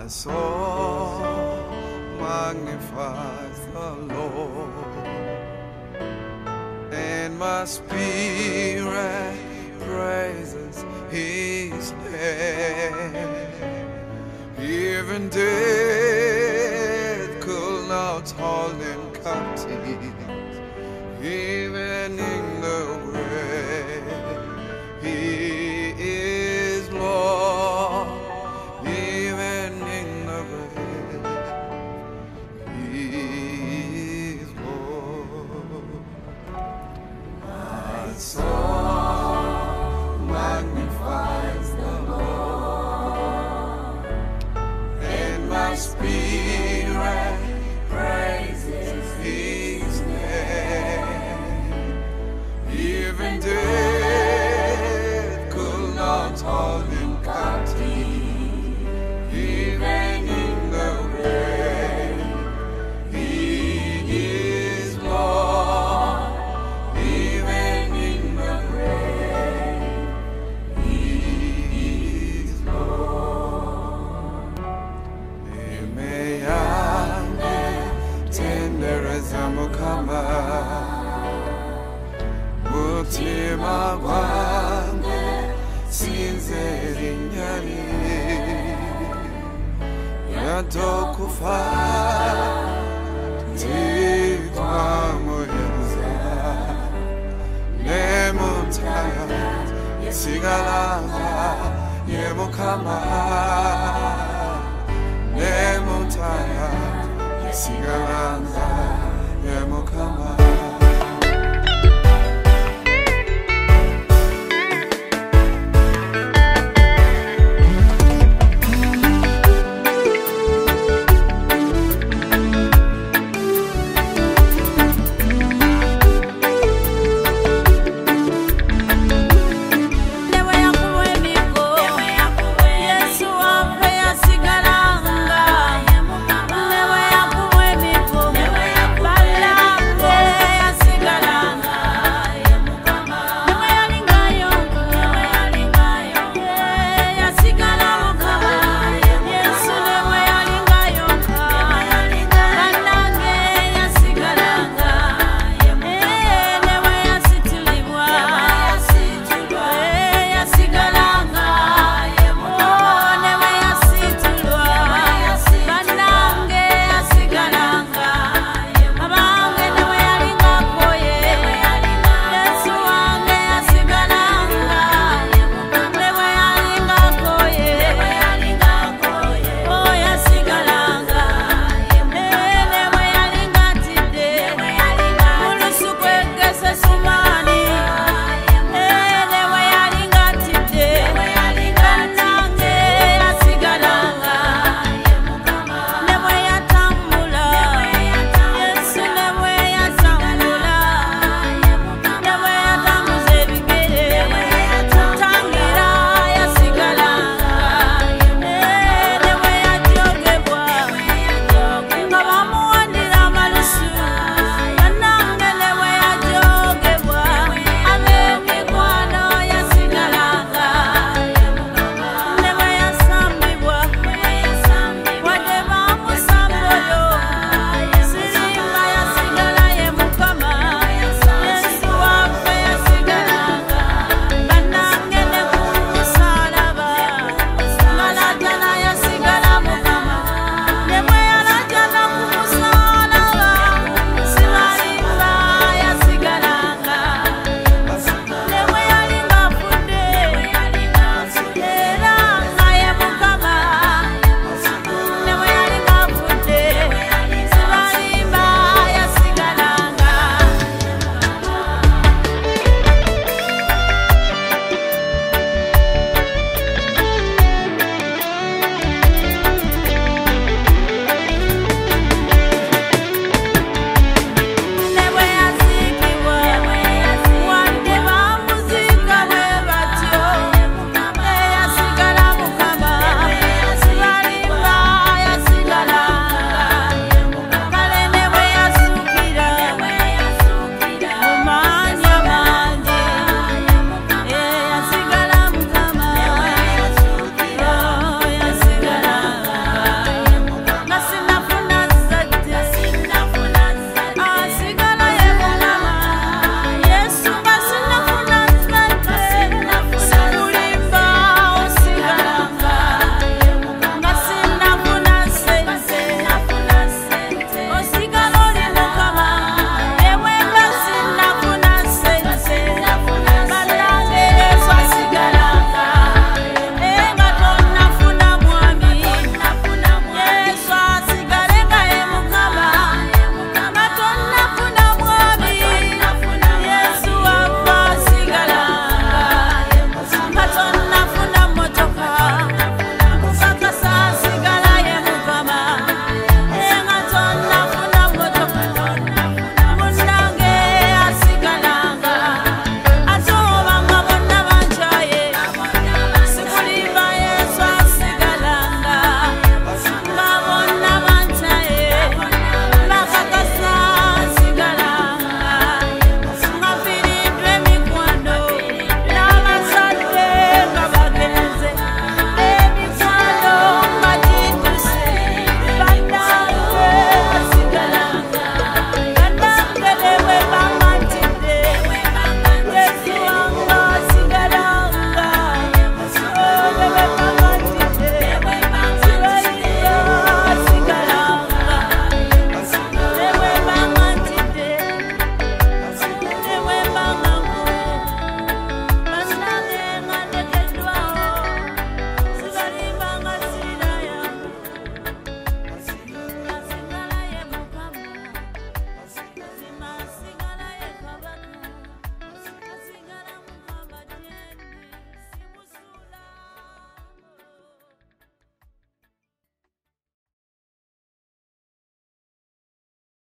My soul magnifies the Lord, and my spirit praises His name. Even death could not hold Him captive, even in the grave. He is Lord, even in the grave. He is Lord. My soul magnifies the Lord, and my spirit praises His name. Even death could not hold Him captive, even in the grave. He is Lord, even in the grave. He is Lord. Emeyange tendereza Mukama, mutima gwange sinzera inyali, yadokufa titwamuyenza, nemutaya sigalanga ye Mukama, nemutaya sigalanga